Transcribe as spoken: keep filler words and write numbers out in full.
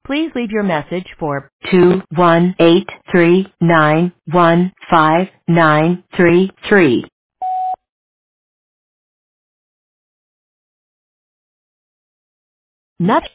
Please leave your message for two one eight three nine one five nine three three. Nut